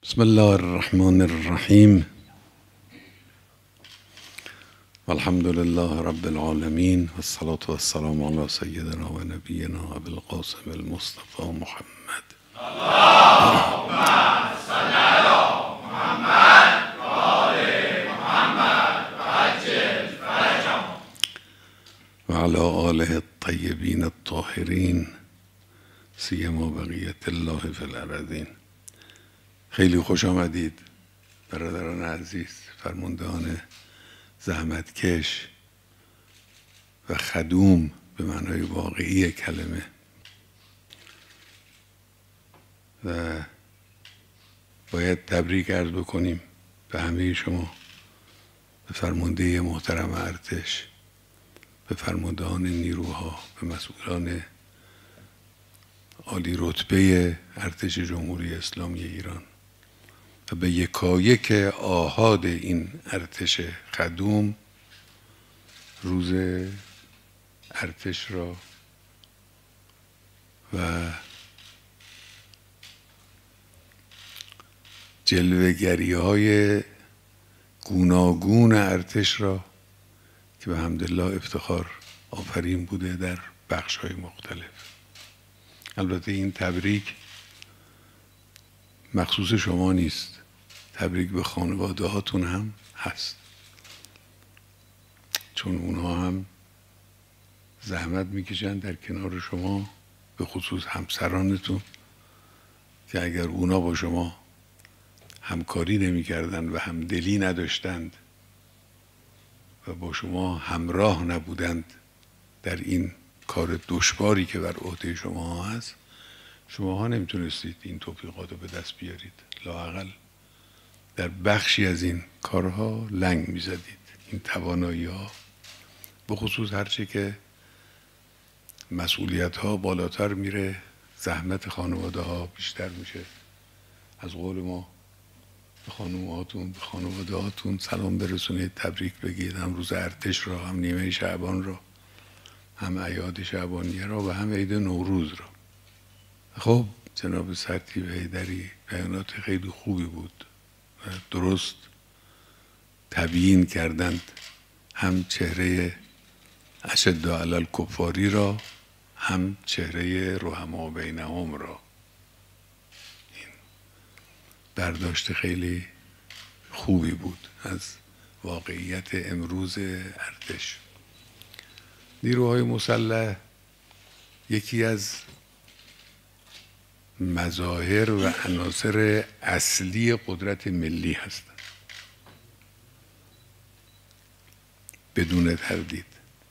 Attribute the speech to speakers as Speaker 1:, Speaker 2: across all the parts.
Speaker 1: بسم الله الرحمن الرحیم والحمد لله رب العالمین والصلاة والسلام علی سیدنا و نبینا ابی القاسم المصطفى محمد
Speaker 2: اللهم صل علی محمد و آل محمد و عجل فرجهم
Speaker 1: و علی آله الطیبین الطاهرین سیما بقیت الله فی الارضین. خیلی خوش آمدید برادران عزیز، فرماندهان زحمتکش و خدوم به معنای واقعی کلمه، و باید تبریک عرض بکنیم به همه شما، به فرمانده محترم ارتش، به فرماندهان نیروها، به مسئولان عالی رتبه ارتش جمهوری اسلامی ایران و به یکایک آحاد این ارتش خدوم روز ارتش را و جلوه‌گری‌های گوناگون ارتش را که به حمدالله افتخار آفرین بوده در بخش‌های مختلف. البته این تبریک مخصوص شما نیست، تبریک به خانواده هاتون هم هست، چون اونها هم زحمت میکشن در کنار شما، به خصوص همسرانتون که اگر اونا با شما همکاری نمیکردن و همدلی نداشتند و با شما همراه نبودند در این کار دشواری که بر عهده شما هست، شماها نمیتونستید این توفیقات رو به دست بیارید. لااقل در بخشی از این کارها لنگ میزدید. این توانایی ها، به خصوص هرچه که مسئولیت ها بالاتر میره، زحمت خانواده ها بیشتر میشه. از قول ما به خانومهاتون، به خانواده هاتون سلام برسونید، تبریک بگید، هم روز ارتش را، هم نیمه شعبان را، هم اعیاد شعبانیه را و هم عید نوروز را. خب جناب سرتیپ حیدری بیانات خیلی خوبی بود و درست تبیین کردند هم چهره اشد علی الکفاری را، هم چهره رحما بینهم را. این برداشت خیلی خوبی بود از واقعیت امروز ارتش. نیروهای مسلح یکی از مظاهر و عناصر اصلی قدرت ملی هستند، بدون تردید.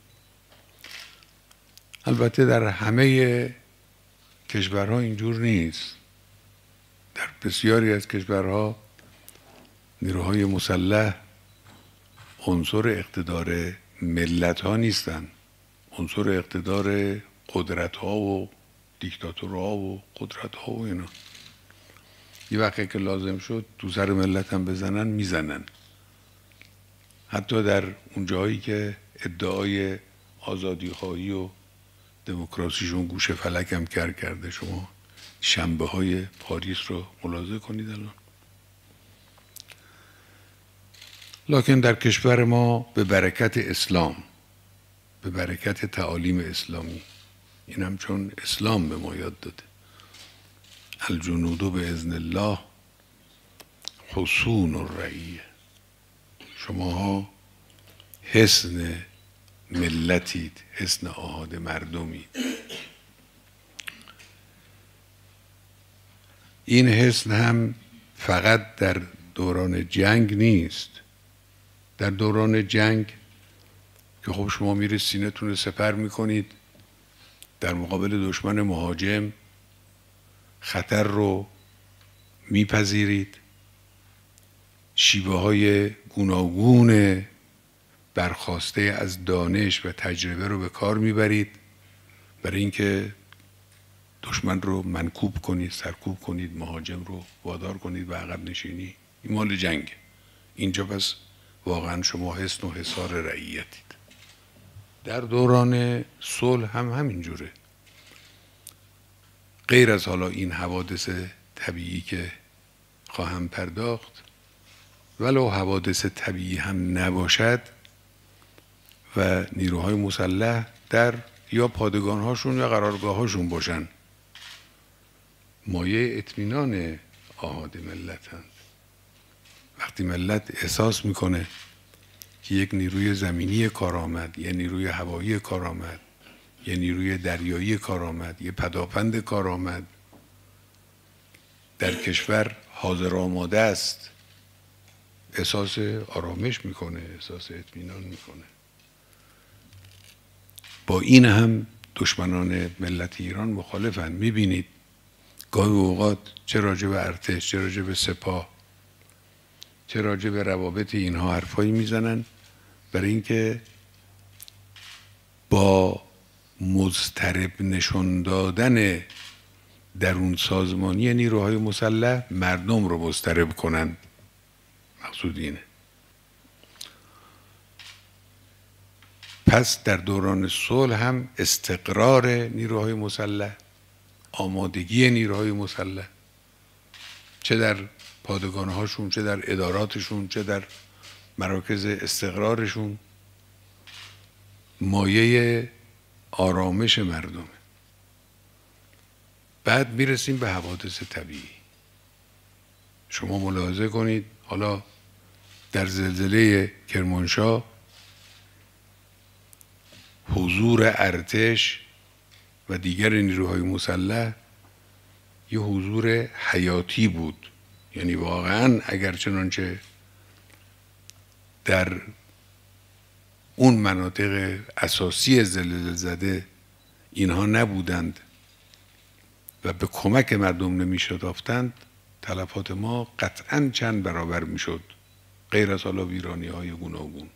Speaker 1: البته در همه کشورها اینجور نیست. در بسیاری از کشورها نیروهای مسلح عنصر اقتدار ملت ها نیستند، عنصر اقتدار قدرت ها و دیکتاتورها و قدرت ها و اینا. یه وقتی که لازم شد تو سر ملت هم بزنن میزنن. حتی در اون جایی که ادعای آزادی خواهی و دموکراسیشون گوشه فلک هم کرده. شما شنبه های پاریس رو ملاحظه کنید الان. لکن در کشور ما به برکت اسلام، به برکت تعالیم اسلامی، این هم چون اسلام به ما یاد داده الجنود به اذن الله حصون الرعیه، شماها حصن ملتید، حصن آحاد مردمید. این حصن هم فقط در دوران جنگ نیست. در دوران جنگ که خب شما میرید سینه‌تون رو سپر میکنید، در مقابل دشمن مهاجم خطر رو میپذیرید، شیوه های گوناگون برخواسته از دانش و تجربه رو به کار میبرید برای اینکه دشمن رو منکوب کنید، سرکوب کنید، مهاجم رو وادار کنید به عقب نشینی. این مال جنگ. اینجا پس واقعا شما حصن و حصار رعیتید. در دوران صلح هم همینجوره. غیر از حالا این حوادث طبیعی که خواهم پرداخت، ولو حوادث طبیعی هم نباشد و نیروهای مسلح در یا پادگانهاشون یا قرارگاهاشون باشن، مایه اطمینان آحاد ملتند. وقتی ملت احساس میکنه که یک نیروی زمینی کارآمد، یه نیروی هوایی کارآمد، یه نیروی دریایی کارآمد، یه پداپند کارآمد در کشور حاضر آماده است، احساس آرامش میکنه، احساس اطمینان میکنه. با این هم دشمنان ملت ایران مخالفن. میبینید گاهی اوقات چه راجع به ارتش، چه راجع به سپاه، چه راجع به روابط اینها حرفایی میزنن، برای اینکه با مضطرب نشون دادن درون سازمانی نیروهای مسلح مردم رو مضطرب کنند. مقصود اینه. پس در دوران صلح هم استقرار نیروهای مسلح، آمادگی نیروهای مسلح، چه در پادگانهاشون، چه در اداراتشون، چه در مراکز استقرارشون، مایه آرامش مردمه. بعد میرسیم به حوادث طبیعی. شما ملاحظه کنید حالا در زلزله کرمانشاه حضور ارتش و دیگر نیروهای مسلح یه حضور حیاتی بود. یعنی واقعا اگر چنانچه در اون مناطق اساسی زلزله زده اینها نبودند و به کمک مردم نمی شتافتند، تلفات ما قطعاً چند برابر می شد، غیر از حالا ویرانی های گوناگون.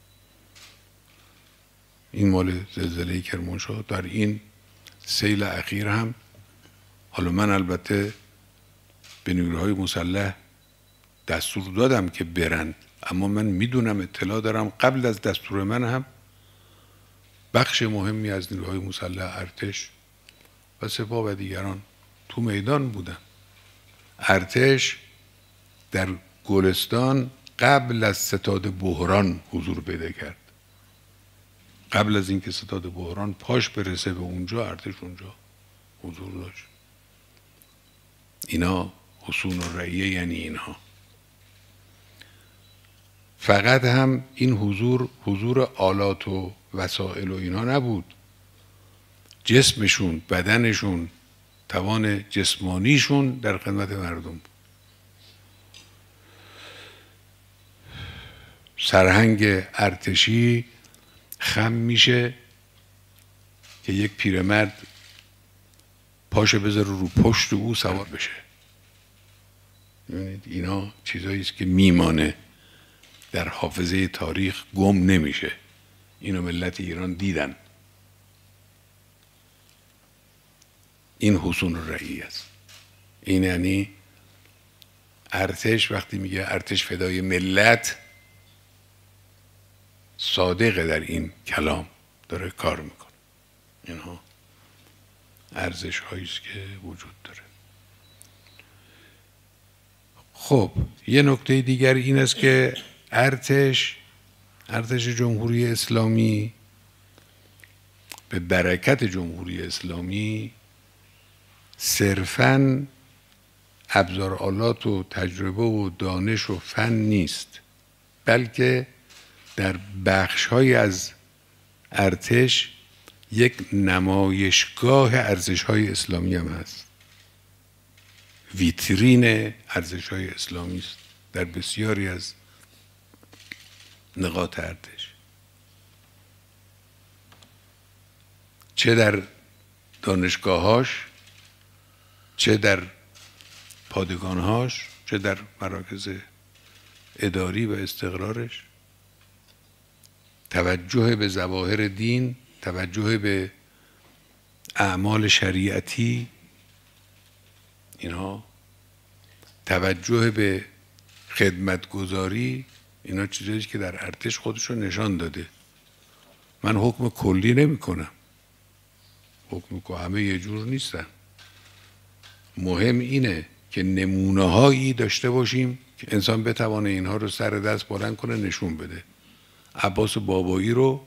Speaker 1: این مال زلزله کرمانشاه. در این سیل اخیر هم حالا من البته به نیروهای مسلح دستور دادم که برند، اما من میدونم، اطلاع دارم قبل از دستور من هم بخش مهمی از نیروهای مسلح، ارتش و سپاه و دیگران تو میدان بودن. ارتش در گلستان قبل از ستاد بحران حضور پیدا کرد. قبل از اینکه ستاد بحران پاش برسه به اونجا، ارتش اونجا حضور داشت. اینا حصون الرعیه یعنی اینها. فقط هم این حضور آلات و وسایل و اینا نبود، جسمشون، بدنشون، توان جسمانیشون در خدمت مردم بود. سرهنگ ارتشی خم میشه که یک پیرمرد پاشه بذاره رو پشت او سوار بشه. ببینید اینا چیزایی است که میمانه، در حافظه تاریخ گم نمیشه. اینو ملت ایران دیدن. این حصون الرعیه است. این یعنی ارتش وقتی میگه ارتش فدای ملت، صادقه در این کلام، داره کار میکنه. اینها ارزش هایی است که وجود داره. خب یه نکته دیگر این است که ارتش جمهوری اسلامی به برکت جمهوری اسلامی صرفاً ابزارآلات و تجربه و دانش و فن نیست، بلکه در بخش‌های از ارتش یک نمایشگاه ارزش‌های اسلامی هم هست. ویترین ارزش‌های اسلامی است در بسیاری از نقاط ارتش، چه در دانشگاه‌هاش، چه در پادگان‌هاش، چه در مراکز اداری و استقرارش. توجه به ظواهر دین، توجه به اعمال شریعتی، اینها، توجه به خدمتگزاری، اینا چیزایی که در ارتش خودشو نشان داده. من حکم کلی نمی کنم، حکم که همه یه جور نیستن. مهم اینه که نمونه هایی داشته باشیم که انسان بتوانه اینها رو سر دست بلند کنه نشون بده. عباس بابایی رو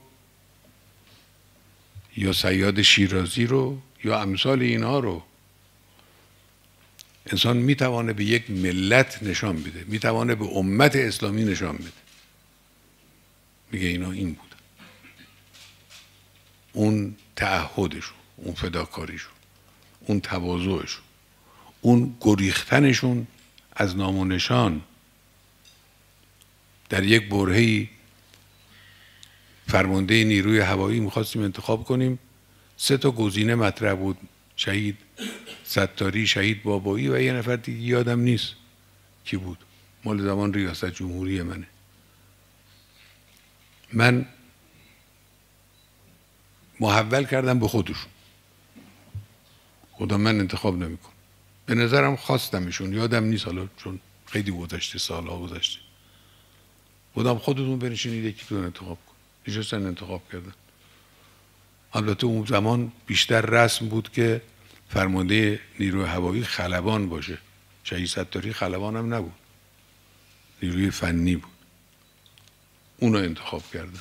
Speaker 1: یا صیاد شیرازی رو یا امثال اینها رو انسان میتوانه به یک ملت نشان بده، میتوانه به امت اسلامی نشان بده، میگه اینا این بود. اون تعهدشون، اون فداکاریشون، اون تواضعشون، اون گریختنشون از نام و نشان. در یک برهه‌ای فرمانده نیروی هوایی میخواستیم انتخاب کنیم، 3 تا گزینه مطرح بود: شهید ستاری، شهید بابایی و یه نفر دیگه یادم نیست کی بود، مال زمان ریاست جمهوری منه. من محول کردم به خودشون، خدا من انتخاب نمیکنم. به نظرم خواستمشون، یادم نیست حالا چون خیلی گذشته، سالها گذشته. بودم خودتون بنشینید یکیتون انتخاب کن. نشستن انتخاب کردن. البته اون زمان بیشتر رسم بود که فرمانده نیروی هوایی خلبان باشه. شهید ستاری خلبان هم نبود، نیروی فنی بود. اونو انتخاب کردن،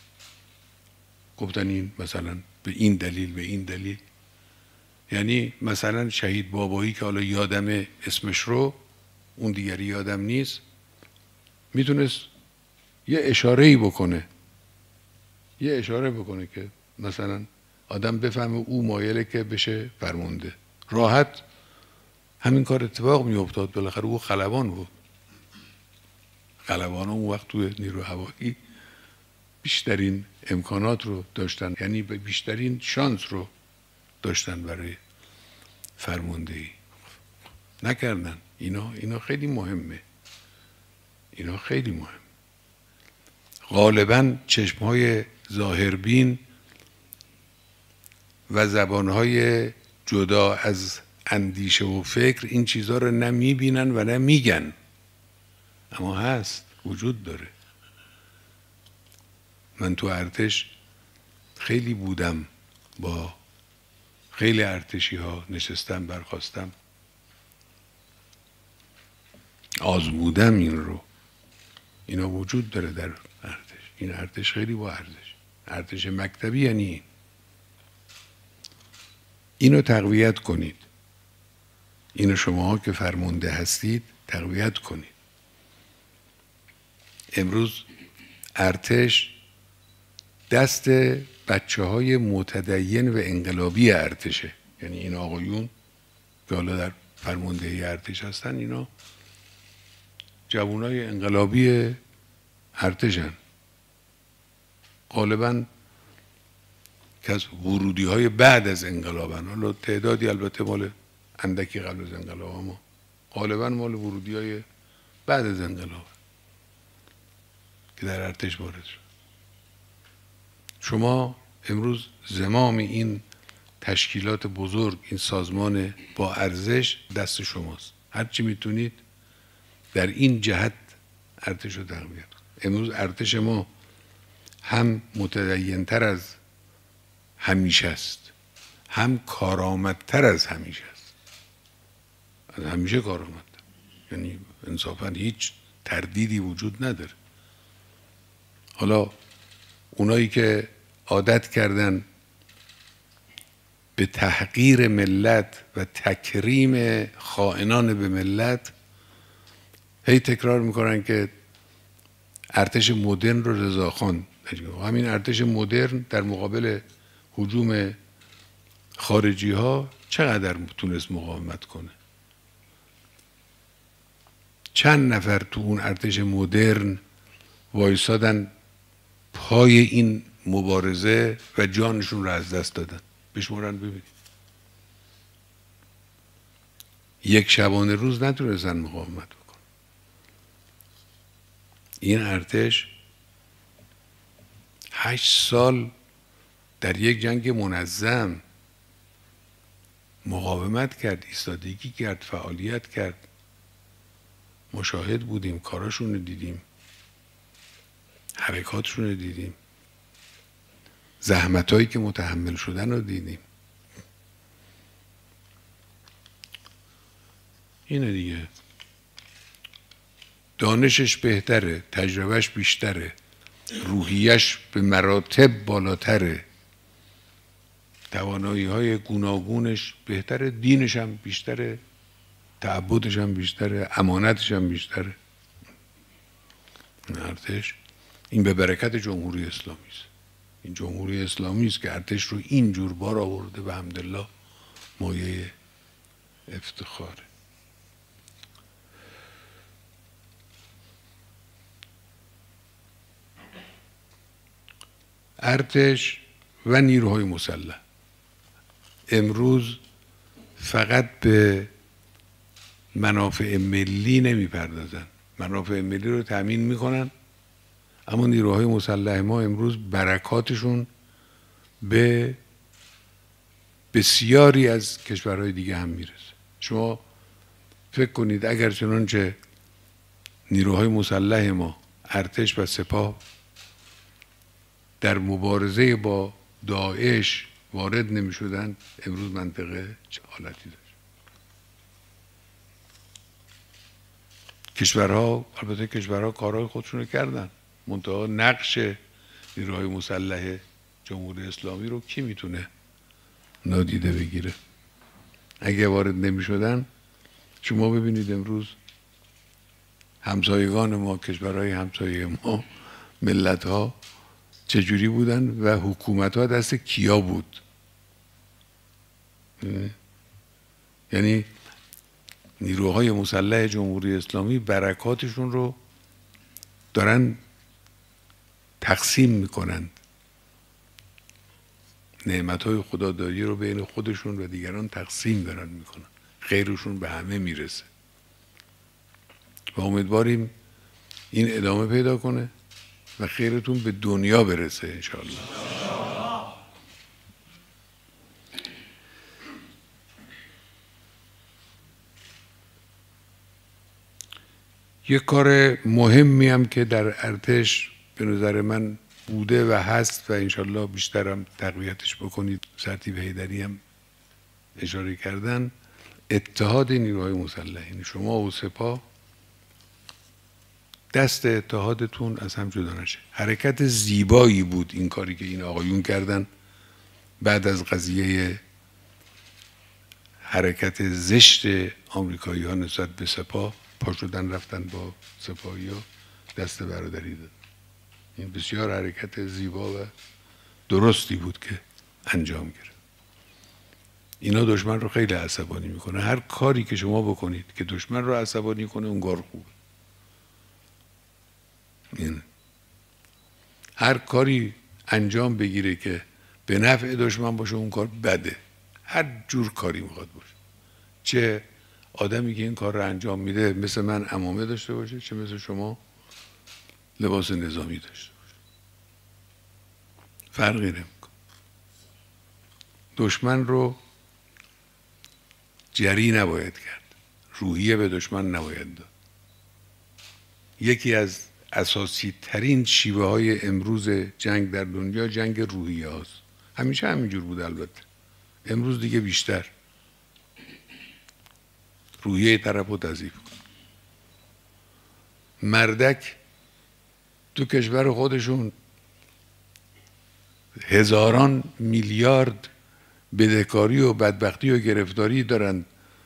Speaker 1: گفتن این مثلا به این دلیل، به این دلیل. یعنی مثلا شهید بابایی که حالا یادم اسمش رو، اون دیگری یادم نیست، میتونست یه اشاره‌ای بکنه، یه اشاره بکنه که مثلا آدم بفهمه او مایله که بشه فرمانده. راحت همین کار اتفاق میافتاد. بالاخره او خلبان بود. خلبان اون وقت توی نیروی هوایی بیشترین امکانات رو داشتن، یعنی بیشترین شانس رو داشتن برای فرماندهی. نکردن. اینا خیلی مهمه. اینا خیلی مهم. غالباً چشمهای ظاهربین و زبانهای جدا از اندیشه و فکر این چیزها رو نه میبینن و نه میگن، اما هست، وجود داره. من تو ارتش خیلی بودم، با خیلی ارتشی ها نشستم، برخواستم، آزمودم این رو. اینا وجود داره در ارتش. این ارتش خیلی با ارتش مکتبی یعنی این. اینو تقویت کنید. اینو شماها که فرمانده هستید تقویت کنید. امروز ارتش دست بچه‌های متدین و انقلابی ارتشه. یعنی این آقایون که حالا در فرماندهی ارتش هستن، اینا جوانای انقلابی ارتشن. غالباً که از ورودی های بعد از انقلابن، حالا تعدادی البته مال اندکی قبل از انقلاب، اما غالباً مال ورودی های بعد از انقلاب که در ارتش وارد شد. شما امروز زمام این تشکیلات بزرگ، این سازمان با ارزش دست شماست. هر چی میتونید در این جهت ارتش رو تقویت کنید. امروز ارتش ما هم متدین‌تر از همیشه است، هم کارآمدتر از همیشه است. از همیشه کارآمد، یعنی انصافاً هیچ تردیدی وجود نداره. حالا اونایی که عادت کردن به تحقیر ملت و تکریم خائنان به ملت، هی تکرار میکنن که ارتش مدرن رو رضاخان. همین ارتش مدرن در مقابل هجوم خارجی ها چقدر تونست مقاومت کنه؟ چند نفر تو اون ارتش مدرن وایسادن پای این مبارزه و جانشون رو از دست دادن؟ بشمارن ببینید. یک شبانه روز نتونستن مقاومت بکن. این ارتش 8 سال در یک جنگ منظم مقاومت کرد، ایستادگی کرد، فعالیت کرد. مشاهد بودیم، کاراشون رو دیدیم، حرکاتشون رو دیدیم، زحمتایی که متحمل شدن رو دیدیم. اینه دیگه. دانشش بهتره، تجربهش بیشتره، روحیش به مراتب بالاتره، توانایی های گوناگونش بهتره، دینش هم بیشتره، تعبدش هم بیشتره، امانتش هم بیشتره. ارتش این به برکت جمهوری اسلامی است. این جمهوری اسلامی است که ارتش رو اینجور بار آورده و الحمدلله مایه افتخاره. ارتش و نیروهای مسلح امروز فقط به منافع ملی نمیپردازن، منافع ملی رو تأمین میکنن، اما نیروهای مسلح ما امروز برکاتشون به بسیاری از کشورهای دیگه هم میرسه. شما فکر کنید اگر چنانچه نیروهای مسلح ما، ارتش و سپاه در مبارزه با داعش وارد نمی شدن، امروز منطقه چه حالتی داشت؟ کشورها، البته کشورها کارهای خودشون رو کردن، منتها نقش نیروهای مسلح جمهوری اسلامی رو کی میتونه نادیده بگیره؟ اگه وارد نمی شدن، شما ببینید امروز همسایگان ما، کشورهای همسایه ما، ملت ها چجوری بودن و حکومت ها دست کیا بود؟ یعنی نیروهای مسلح جمهوری اسلامی برکاتشون رو دارن تقسیم میکنند، نعمتهای خدادادی رو بین خودشون و دیگران تقسیم دارن میکنن، خیرشون به همه میرسه و امیدواریم این ادامه پیدا کنه و خیرتون به دنیا برسه انشاءالله. یک کار مهمی هم که در ارتش به نظر من بوده و هست و انشاءالله بیشتر هم تقویتش بکنید، سرتیپ حیدری هم اشاره کردن، اتحاد نیروهای مسلح. یعنی شما و سپاه دست اتحادتون از هم جدا نشه. حرکت زیبایی بود این کاری که این آقایون کردن بعد از قضیه حرکت زشت آمریکایی ها نسبت به سپاه، پا شدن رفتن با سپاهی ها دست برادری داد. این بسیار حرکت زیبا و درستی بود که انجام گرفت. اینا دشمن رو خیلی عصبانی میکنه. هر کاری که شما بکنید که دشمن رو عصبانی کنه اون کار خوبه. این هر کاری انجام بگیره که به نفع دشمن باشه اون کار بده. هر جور کاری میخواد باشه. چه آدمی که این کار رو انجام میده مثل من عمامه داشته باشه، چه مثل شما لباس نظامی داشته باشه، فرقی نمیکنه. دشمن رو جری نباید کرد، روحیه به دشمن نباید داد. یکی از اساسی ترین شیوه های امروز جنگ در دنیا جنگ روحیه هاست. همیشه همینجور بود البته، امروز دیگه بیشتر. روحیه طرف رو تضعیف کن. مردک تو کشور خودشون هزاران میلیارد بدهکاری و بدبختی و گرفتاری دارن،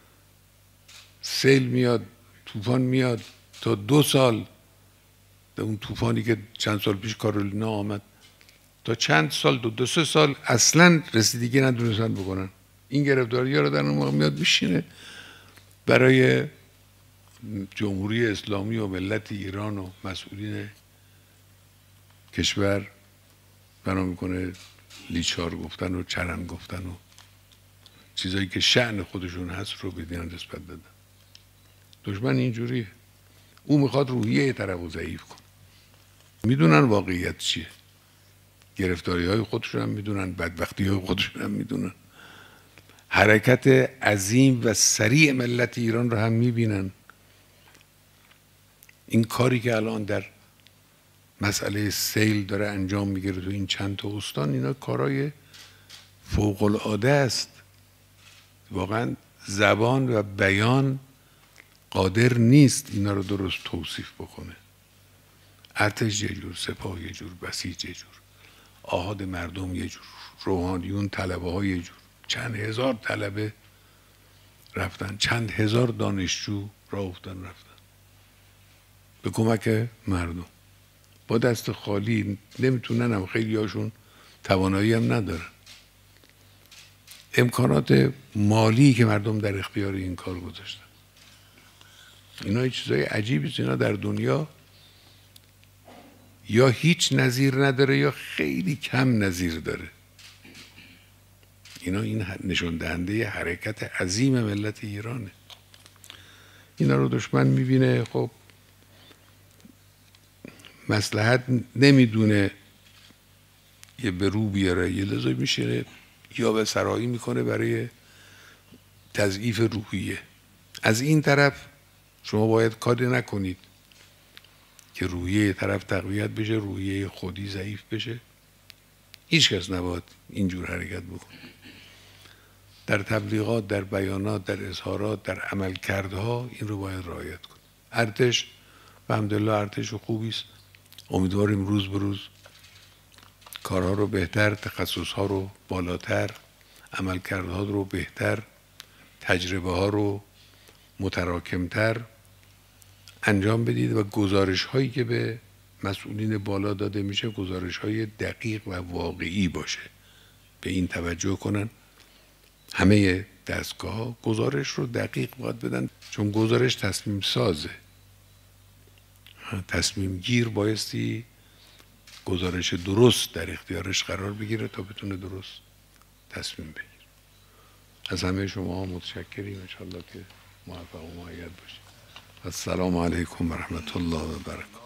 Speaker 1: سیل میاد، طوفان میاد، تا 2 سال، اون طوفانی که چند سال پیش کارولینا آمد، تا چند سال، 2-3 سال اصلا رسیدگی ندونستن بکنن. این گرفتاری ها رو در اون موقع میاد میشینه برای جمهوری اسلامی و ملت ایران و مسئولین کشور بنا میکنه لیچار گفتن و چرند گفتن و چیزایی که شأن خودشون هست رو به دیگران نسبت دادن. دشمن اینجوریه، او میخواد روحیه طرف رو ضعیف کن. میدونن واقعیت چیه، گرفتاری های خودشون هم میدونن، بدبختی های خودشون هم میدونن، حرکت عظیم و سریع ملت ایران رو هم میبینن. این کاری که الان در مسئله سیل داره انجام میگیره تو این چند تا استان، اینا کارهای فوق العاده است. واقعا زبان و بیان قادر نیست اینا رو درست توصیف بکنه. ارتش یه جور، سپاه یه جور، بسیج یه جور، آحاد مردم یه جور، روحانیون، طلبه ها یه جور. چند هزار طلبه رفتن، چند هزار دانشجو راه افتادن رفتن به کمک مردم با دست خالی. نمیتونن، هم خیلی هاشون توانایی هم ندارن. امکانات مالی که مردم در اختیار این کار گذاشتن، اینا یه چیزای عجیبی است. اینا در دنیا یا هیچ نظیر نداره یا خیلی کم نظیر داره. این نشون دهنده حرکت عظیم ملت ایرانه. اینا رو دشمن میبینه، خب مصلحت نمیدونه یه به رو بیاره، یه لذا میشینه یا به سرایی میکنه برای تضعیف روحیه. از این طرف شما باید کاری نکنید که روحیه طرف تقویت بشه، روحیه خودی ضعیف بشه. هیچ کس نباید اینجور حرکت بکنه. در تبلیغات، در بیانات، در اظهارات، در عملکردها این رو باید رعایت کنید. ارتش الحمدلله ارتش خوبی است. امیدواریم روز به روز کارها رو بهتر، تخصصها رو بالاتر، عملکردها رو بهتر، تجربه ها رو متراکمتر انجام بدید و گزارش هایی که به مسئولین بالا داده میشه گزارش های دقیق و واقعی باشه. به این توجه کنن همه دستگاه ها گزارش رو دقیق باید بدن، چون گزارش تصمیم سازه. تصمیم گیر بایستی گزارش درست در اختیارش قرار بگیره تا بتونه درست تصمیم بگیره. از همه شما متشکریم. انشاءالله که موفق و مؤید باشید. السلام علیکم و رحمت الله و برکاته.